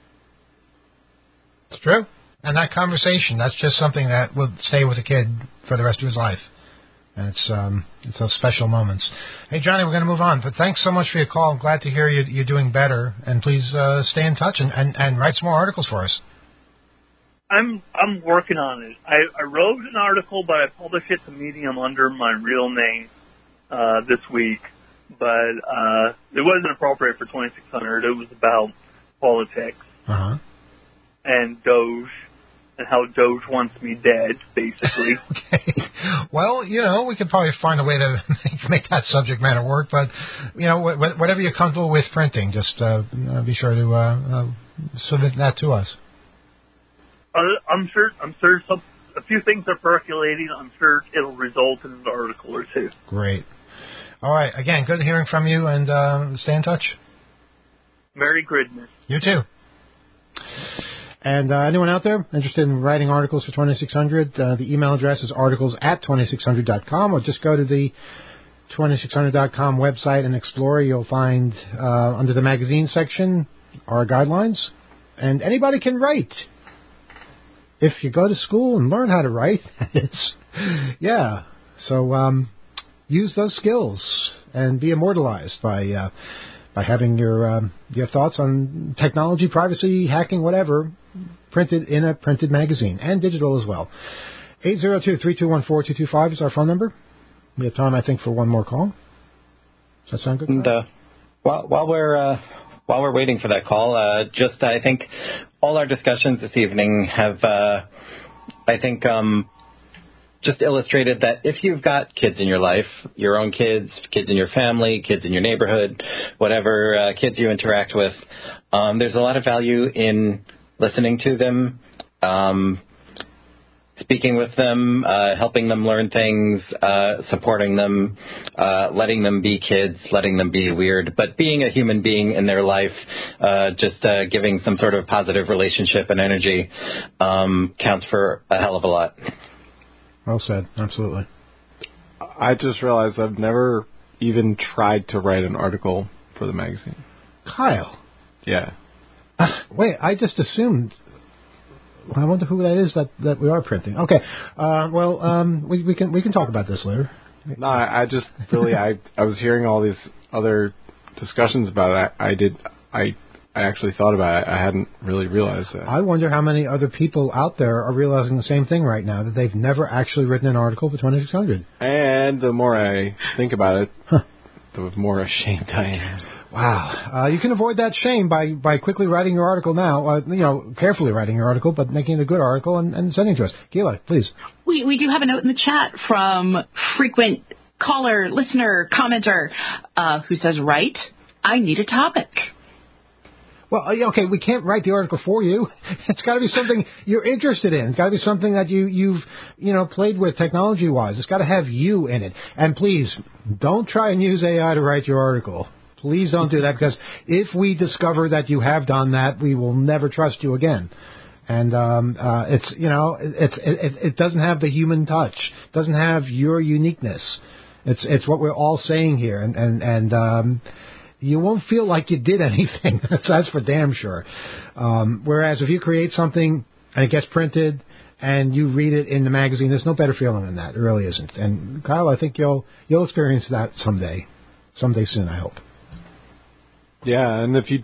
It's true. And that conversation, that's just something that will stay with a kid for the rest of his life. And it's um, it's those special moments. Hey, Johnny, we're going to move on. But thanks so much for your call. I'm glad to hear you, you're doing better. And please uh, stay in touch and, and, and write some more articles for us. I'm I'm working on it. I, I wrote an article, but I published it to Medium under my real name uh, this week. But uh, it wasn't appropriate for twenty-six hundred. It was about politics uh-huh. and Doge and how Doge wants me dead, basically. Okay. Well, you know, we could probably find a way to make, make that subject matter work. But, you know, wh- whatever you're comfortable with printing, just uh, be sure to uh, uh, submit that to us. Uh, I'm sure. I'm sure some a few things are percolating. I'm sure it'll result in an article or two. Great. All right. Again, good hearing from you, and uh, stay in touch. Merry Christmas. You too. And uh, anyone out there interested in writing articles for twenty-six hundred, uh, the email address is articles at twenty-six hundred dot com, or just go to the twenty-six hundred dot com website and explore. You'll find uh, under the magazine section our guidelines, and anybody can write. If you go to school and learn how to write, it's, yeah. So um, use those skills and be immortalized by uh, by having your um, your thoughts on technology, privacy, hacking, whatever, printed in a printed magazine and digital as well. eight zero two, three two one, four two two five is our phone number. We have time, I think, for one more call. Does that sound good? And uh, while, while we're uh, while we're waiting for that call, uh, just I think all our discussions this evening have, uh, I think, um, just illustrated that if you've got kids in your life, your own kids, kids in your family, kids in your neighborhood, whatever uh, kids you interact with, um, there's a lot of value in listening to them, um, speaking with them, uh, helping them learn things, uh, supporting them, uh, letting them be kids, letting them be weird, but being a human being in their life, uh, just uh, giving some sort of positive relationship and energy um, counts for a hell of a lot. Well said. Absolutely. I just realized I've never even tried to write an article for the magazine. Kyle. Yeah. Uh, wait, I just assumed I wonder who that is that, that we are printing. Okay. Uh, well, um, we, we can we can talk about this later. No, I, I just really I I was hearing all these other discussions about it. I, I did I I actually thought about it. I hadn't really realized that. I wonder how many other people out there are realizing the same thing right now, that they've never actually written an article for twenty-six hundred. And the more I think about it, huh. the more ashamed I am. Wow. Uh, you can avoid that shame by, by quickly writing your article now, uh, you know, carefully writing your article, but making it a good article and, and sending it to us. Gila, please. We, we do have a note in the chat from frequent caller, listener, commenter, uh, who says, right, I need a topic. Well, okay, we can't write the article for you. It's got to be something you're interested in. It's got to be something that you, you've, you know, played with technology-wise. It's got to have you in it. And please, don't try and use A I to write your article. Please don't do that, because if we discover that you have done that, we will never trust you again. And um, uh, it's, you know, it's it, it doesn't have the human touch. It doesn't have your uniqueness. It's it's what we're all saying here, and and and um, you won't feel like you did anything. that's, that's for damn sure. Um, whereas if you create something and it gets printed and you read it in the magazine, there's no better feeling than that. It really isn't. And Kyle, I think you'll you'll experience that someday, someday soon. I hope. Yeah, and if you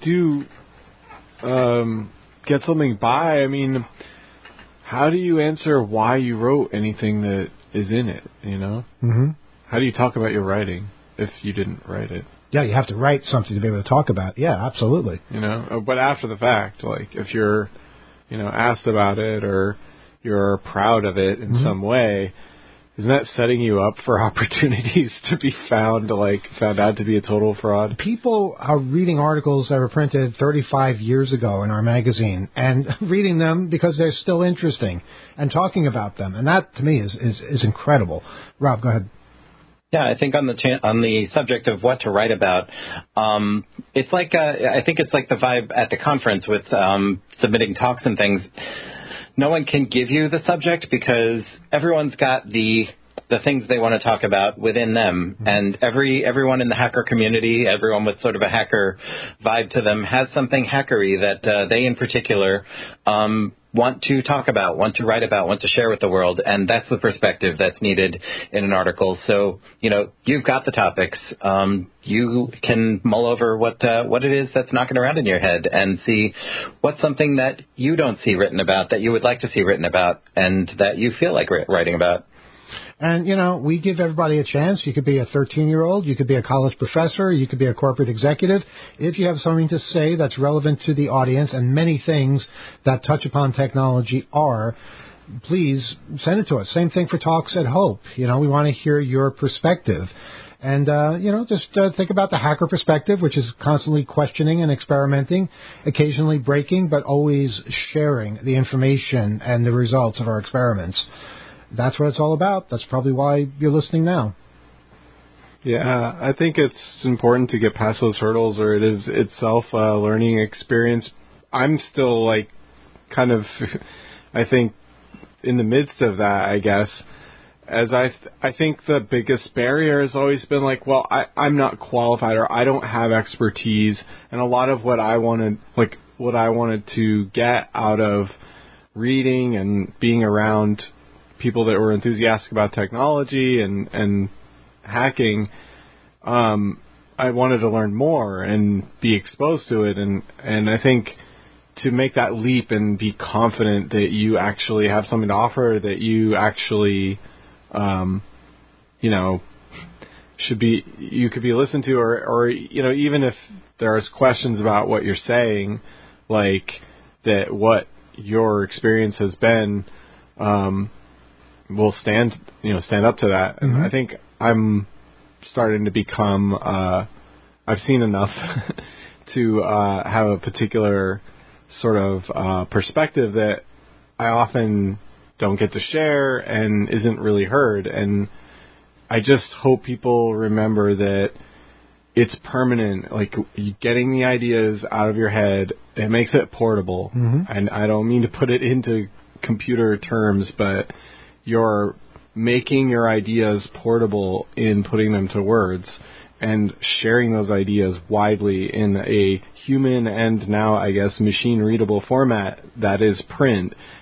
do um, get something by, I mean, how do you answer why you wrote anything that is in it, you know? Mm-hmm. How do you talk about your writing if you didn't write it? Yeah, you have to write something to be able to talk about. Yeah, absolutely. You know, but after the fact, like, if you're, you know, asked about it or you're proud of it in mm-hmm. some way, isn't that setting you up for opportunities to be found, like, found out to be a total fraud? People are reading articles that were printed thirty-five years ago in our magazine and reading them because they're still interesting and talking about them. And that, to me, is, is, is incredible. Rob, go ahead. Yeah, I think on the cha- on the subject of what to write about, um, it's like, uh, I think it's like the vibe at the conference with um, submitting talks and things. No one can give you the subject because everyone's got the the things they want to talk about within them. Mm-hmm. And every everyone in the hacker community, everyone with sort of a hacker vibe to them, has something hackery that uh, they in particular um, want to talk about, want to write about, want to share with the world. And that's the perspective that's needed in an article. So, you know, you've got the topics. Um, you can mull over what uh, what it is that's knocking around in your head and see what's something that you don't see written about, that you would like to see written about, and that you feel like writing about. And, you know, we give everybody a chance. You could be a thirteen-year-old. You could be a college professor. You could be a corporate executive. If you have something to say that's relevant to the audience, and many things that touch upon technology are, please send it to us. Same thing for Talks at Hope. You know, we want to hear your perspective. And, uh, you know, just uh, think about the hacker perspective, which is constantly questioning and experimenting, occasionally breaking, but always sharing the information and the results of our experiments. That's what it's all about. That's probably why you're listening now. Yeah, I think it's important to get past those hurdles, or it is itself a learning experience. I'm still, like, kind of, I think, in the midst of that, I guess. As I, th- I think the biggest barrier has always been like, well, I, I'm not qualified, or I don't have expertise, and a lot of what I wanted, like, what I wanted to get out of reading and being around people that were enthusiastic about technology and, and hacking, um, I wanted to learn more and be exposed to it. And, and I think to make that leap and be confident that you actually have something to offer, that you actually, um, you know, should be, you could be listened to, or, or, you know, even if there's questions about what you're saying, like that what your experience has been, um, will stand, you know, stand up to that. And mm-hmm. I think I'm starting to become, uh, I've seen enough to uh, have a particular sort of uh, perspective that I often don't get to share and isn't really heard. And I just hope people remember that it's permanent, like getting the ideas out of your head, it makes it portable. Mm-hmm. And I don't mean to put it into computer terms, but you're making your ideas portable in putting them to words and sharing those ideas widely in a human and now, I guess, machine-readable format that is print,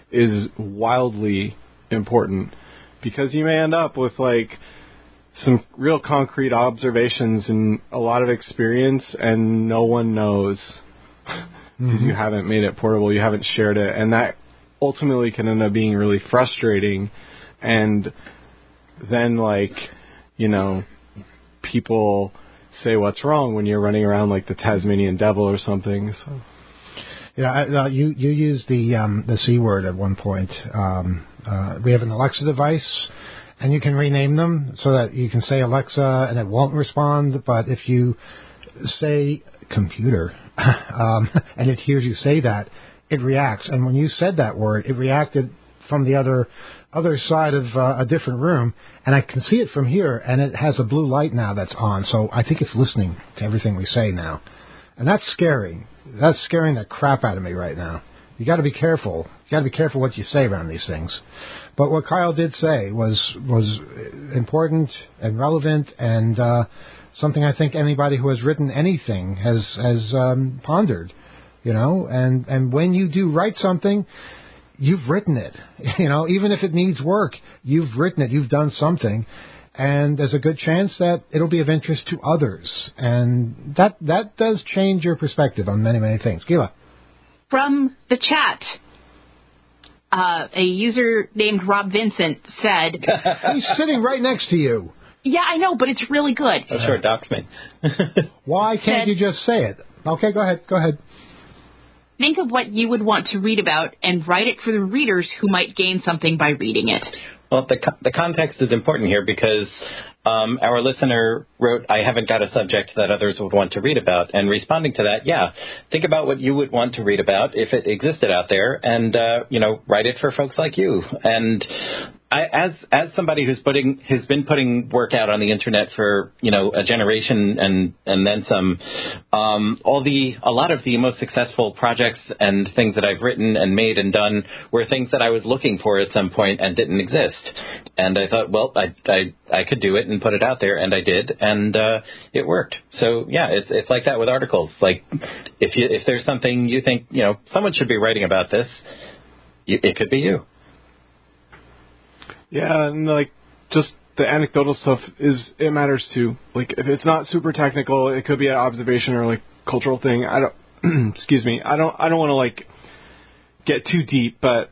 is wildly important, because you may end up with like some real concrete observations and a lot of experience, and no one knows because mm-hmm. you haven't made it portable, you haven't shared it, and that ultimately can end up being really frustrating. And then, like, you know, people say what's wrong when you're running around like the Tasmanian devil or something. So. Yeah, uh, you you used the um, the C word at one point. Um, uh, we have an Alexa device, and you can rename them so that you can say Alexa and it won't respond. But if you say computer um, and it hears you say that, it reacts. And when you said that word, it reacted from the other other side of uh, a different room, and I can see it from here, and it has a blue light now that's on. So I think it's listening to everything we say now, and that's scary. That's scaring the crap out of me right now. You got to be careful. You got to be careful what you say around these things. But what Kyle did say was was important and relevant, and uh, something I think anybody who has written anything has has um, pondered. You know, and and when you do write something, you've written it. You know, even if it needs work, you've written it. You've done something. And there's a good chance that it'll be of interest to others. And that that does change your perspective on many, many things. Gila. From the chat, uh, a user named Rob Vincent said... He's sitting right next to you. Yeah, I know, but it's really good. Oh, sure, docs me. Why can't said, you just say it? Okay, go ahead, go ahead. Think of what you would want to read about and write it for the readers who might gain something by reading it. Well, the the context is important here because um, our listener wrote, I haven't got a subject that others would want to read about. And responding to that, yeah, think about what you would want to read about if it existed out there and, uh, you know, write it for folks like you. And I, as as somebody who's putting who's been putting work out on the internet for, you know, a generation and and then some, um, all the a lot of the most successful projects and things that I've written and made and done were things that I was looking for at some point and didn't exist. And I thought, well, I I I could do it and put it out there, and I did, and uh, it worked. So yeah, it's it's like that with articles. Like if you if there's something you think, you know, someone should be writing about this, you, it could be you. Yeah, and like just the anecdotal stuff is it matters too. Like if it's not super technical, it could be an observation or like cultural thing. I don't excuse me. I don't I don't want to like get too deep, but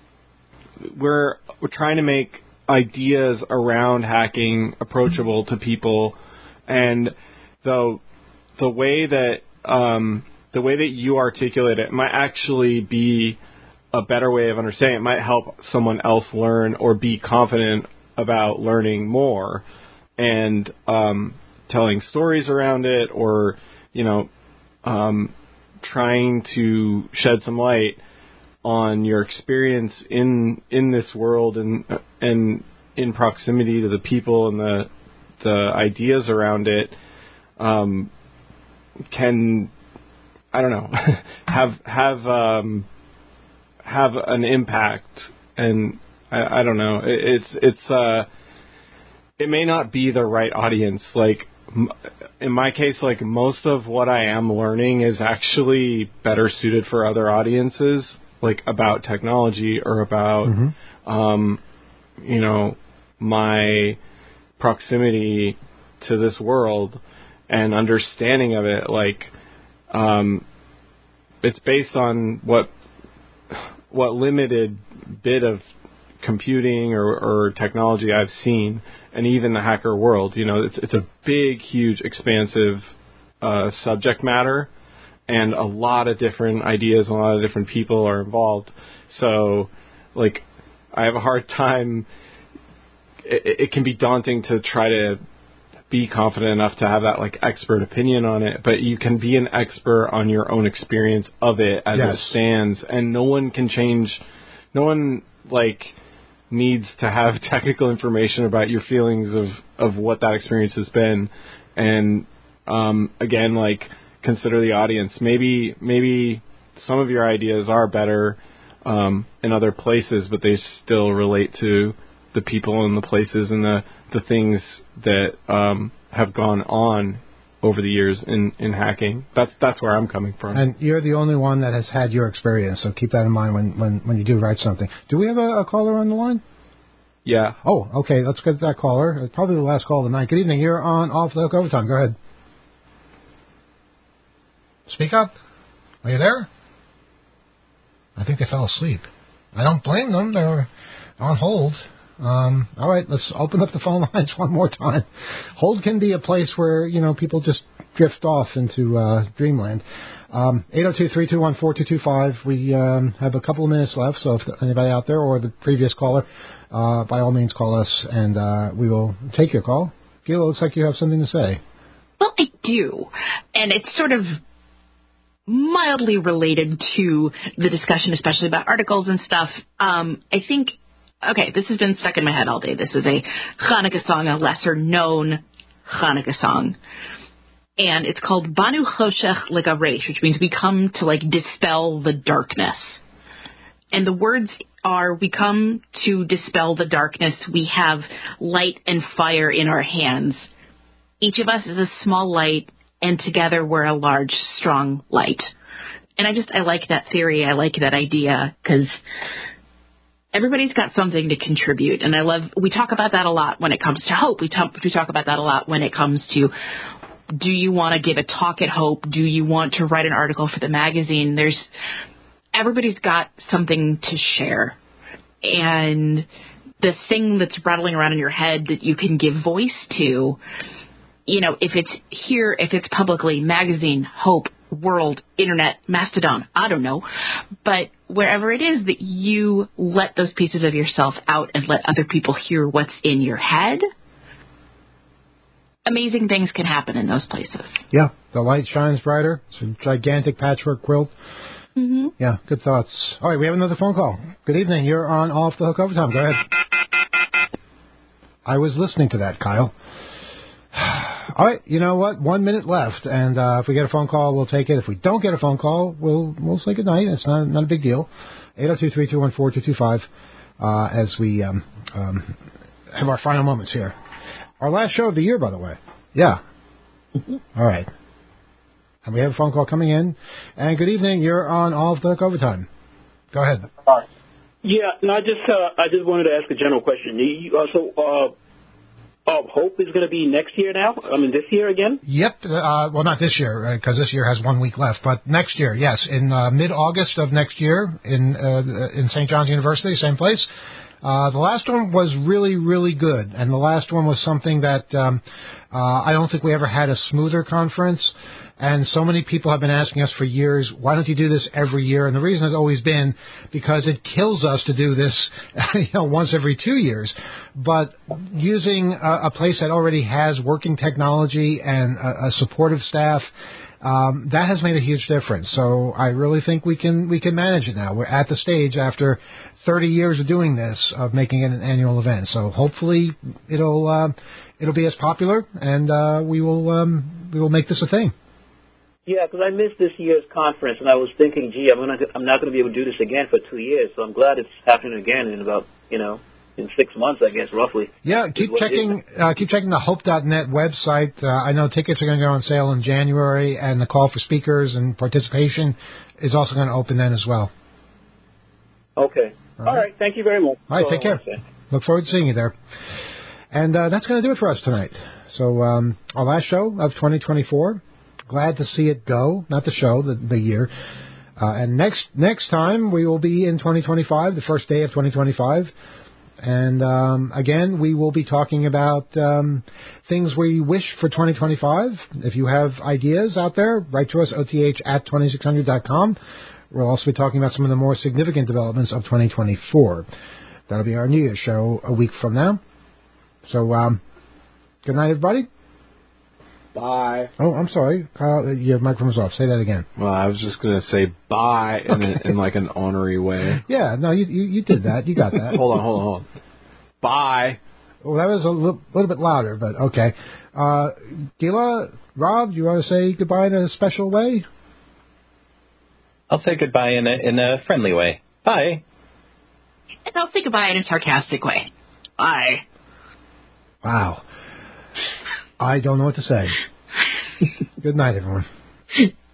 we're we're trying to make ideas around hacking approachable to people, and the the way that um, the way that you articulate it might actually be a better way of understanding. It might help someone else learn or be confident about learning more, and um, telling stories around it, or you know, um, trying to shed some light on your experience in in this world and and in proximity to the people and the the ideas around it, um, can I don't know have have um, have an impact. And I, I don't know, it, it's it's uh, it may not be the right audience. Like m- in my case, like most of what I am learning is actually better suited for other audiences, like about technology or about, mm-hmm. um, you know, my proximity to this world and understanding of it. Like, um, it's based on what what limited bit of computing or, or technology I've seen, and even the hacker world. You know, it's it's a big, huge, expansive uh, subject matter. And a lot of different ideas, and a lot of different people are involved. So, like, I have a hard time. It, it can be daunting to try to be confident enough to have that, like, expert opinion on it. But you can be an expert on your own experience of it as yes. it stands. And no one can change. No one, like, needs to have technical information about your feelings of, of what that experience has been. And, um, again, like, consider the audience. Maybe maybe some of your ideas are better um, in other places, but they still relate to the people and the places and the, the things that um, have gone on over the years in, in hacking. That's that's where I'm coming from. And you're the only one that has had your experience, so keep that in mind when, when, when you do write something. Do we have a, a caller on the line? Yeah. Oh, okay. Let's get that caller. Probably the last call of the night. Good evening. You're on Off the Hook Overtime. Go ahead. Speak up. Are you there? I think they fell asleep. I don't blame them. They're on hold. Um, all right, let's open up the phone lines one more time. Hold can be a place where, you know, people just drift off into uh, dreamland. Um, eight oh two, three two one, four two two five. We um, have a couple of minutes left, so if anybody out there or the previous caller, uh, by all means call us, and uh, we will take your call. Gila, looks like you have something to say. Well, I do, and it's sort of mildly related to the discussion, especially about articles and stuff. Um, I think... Okay, this has been stuck in my head all day. This is a Hanukkah song, a lesser-known Hanukkah song. And it's called Banu Choshech Legaresh, which means we come to, like, dispel the darkness. And the words are, we come to dispel the darkness. We have light and fire in our hands. Each of us is a small light, and together we're a large, strong light. And I just, I like that theory. I like that idea, because everybody's got something to contribute, and I love, we talk about that a lot when it comes to hope. We talk, we talk about that a lot when it comes to, do you want to give a talk at Hope? Do you want to write an article for the magazine? There's, everybody's got something to share. And the thing that's rattling around in your head that you can give voice to, you know, if it's here, if it's publicly, magazine, Hope, World, Internet, Mastodon, I don't know. But wherever it is that you let those pieces of yourself out and let other people hear what's in your head, amazing things can happen in those places. Yeah, the light shines brighter. It's a gigantic patchwork quilt. Mm-hmm. Yeah, good thoughts. All right, we have another phone call. Good evening. You're on Off the Hook Overtime. Go ahead. I was listening to that, Kyle. All right, you know what? One minute left, and uh, if we get a phone call, we'll take it. If we don't get a phone call, we'll we'll say goodnight. It's not not a big deal. eight oh two, three two one, four two two five uh, as we um, um, have our final moments here. Our last show of the year, by the way. Yeah. All right. And we have a phone call coming in. And good evening. You're on Off the Hook Overtime. Go ahead. Uh, yeah, no, I just uh, I just wanted to ask a general question. You, uh, so, uh, uh, Hope is going to be next year now? I mean, this year again? Yep. Uh, well, not this year, because uh, this year has one week left. But next year, yes. In uh, mid-August of next year in uh, in Saint John's University, same place. Uh, the last one was really, really good. And the last one was something that um, uh, I don't think we ever had a smoother conference. And so many people have been asking us for years, why don't you do this every year? And the reason has always been because it kills us to do this, you know, once every two years. But using a, a place that already has working technology and a, a supportive staff, um, that has made a huge difference. So I really think we can we can manage it now. We're at the stage after thirty years of doing this, of making it an annual event. So hopefully it'll uh, it'll be as popular, and uh, we will um, we will make this a thing. Yeah, because I missed this year's conference, and I was thinking, gee, I'm, gonna, I'm not going to be able to do this again for two years. So I'm glad it's happening again in about, you know, in six months, I guess, roughly. Yeah, keep checking uh, keep checking the hope dot net website. Uh, I know tickets are going to go on sale in January, and the call for speakers and participation is also going to open then as well. Okay. All right. All right. Thank you very much. All right, take care. Look forward to seeing you there. And uh, that's going to do it for us tonight. So um, our last show of twenty twenty-four. Glad to see it go, not the show, the, the year. Uh, and next next time we will be in twenty twenty-five, the first day of twenty twenty-five. And um, again, we will be talking about um, things we wish for twenty twenty-five. If you have ideas out there, write to us, O T H at twenty-six hundred dot com. We'll also be talking about some of the more significant developments of twenty twenty-four. That'll be our New Year's show a week from now. So, um, good night, everybody. Bye. Oh, I'm sorry. Kyle, your microphone's off. Say that again. Well, I was just going to say bye in, okay. a, in like an honorary way. Yeah, no, you, you you did that. You got that. hold on, hold on, hold on. Bye. Well, that was a little, little bit louder, but okay. Uh, Gila, Rob, you want to say goodbye in a special way? I'll say goodbye in a, in a friendly way. Bye. And I'll say goodbye in a sarcastic way. Bye. Wow. I don't know what to say. Good night, everyone.